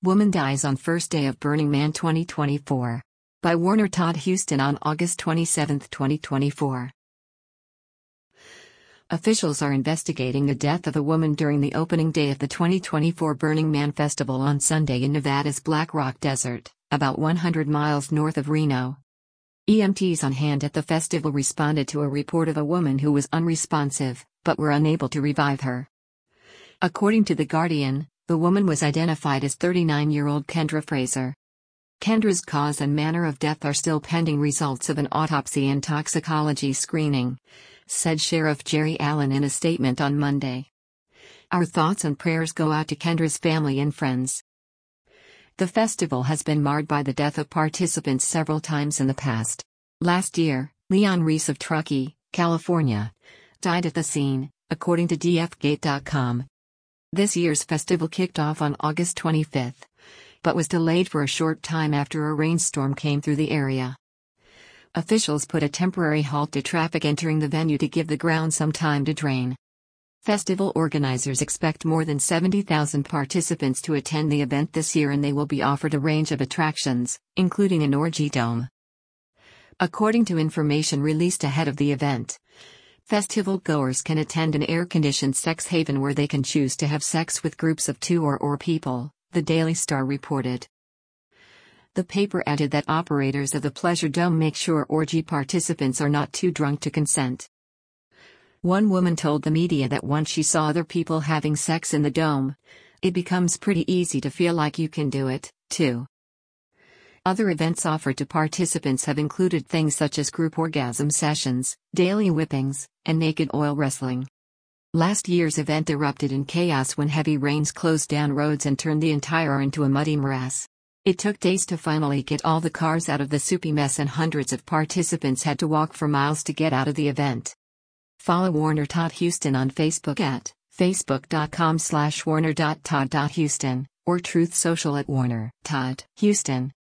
Woman dies on first day of Burning Man 2024. By Warner Todd Huston on August 27, 2024. Officials are investigating the death of a woman during the opening day of the 2024 Burning Man Festival on Sunday in Nevada's Black Rock Desert, about 100 miles north of Reno. EMTs on hand at the festival responded to a report of a woman who was unresponsive, but were unable to revive her. According to The Guardian, the woman was identified as 39-year-old Kendra Fraser. Kendra's cause and manner of death are still pending results of an autopsy and toxicology screening, said Sheriff Jerry Allen in a statement on Monday. Our thoughts and prayers go out to Kendra's family and friends. The festival has been marred by the death of participants several times in the past. Last year, Leon Reese of Truckee, California, died at the scene, according to DFGate.com. This year's festival kicked off on August 25, but was delayed for a short time after a rainstorm came through the area. Officials put a temporary halt to traffic entering the venue to give the ground some time to drain. Festival organizers expect more than 70,000 participants to attend the event this year, and they will be offered a range of attractions, including an orgy dome. According to information released ahead of the event, festival goers can attend an air-conditioned sex haven where they can choose to have sex with groups of two or people, the Daily Star reported. The paper added that operators of the Pleasure Dome make sure orgy participants are not too drunk to consent. One woman told the media that once she saw other people having sex in the dome, it becomes pretty easy to feel like you can do it, too. Other events offered to participants have included things such as group orgasm sessions, daily whippings, and naked oil wrestling. Last year's event erupted in chaos when heavy rains closed down roads and turned the entire into a muddy morass. It took days to finally get all the cars out of the soupy mess, and hundreds of participants had to walk for miles to get out of the event. Follow Warner Todd Huston on Facebook at facebook.com/warner.todd.huston or Truth Social at Warner Todd Huston.